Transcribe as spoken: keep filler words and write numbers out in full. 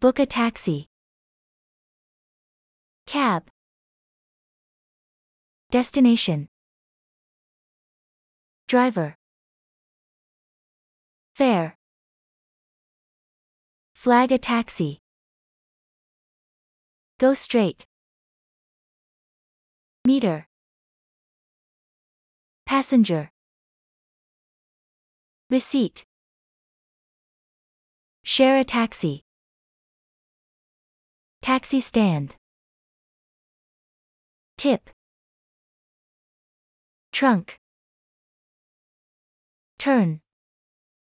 Book a taxi. Cab. Destination. Driver. Fare. Flag a taxi. Go straight. Meter. Passenger. Receipt. Share a taxi. Taxi stand. Tip. Trunk. Turn.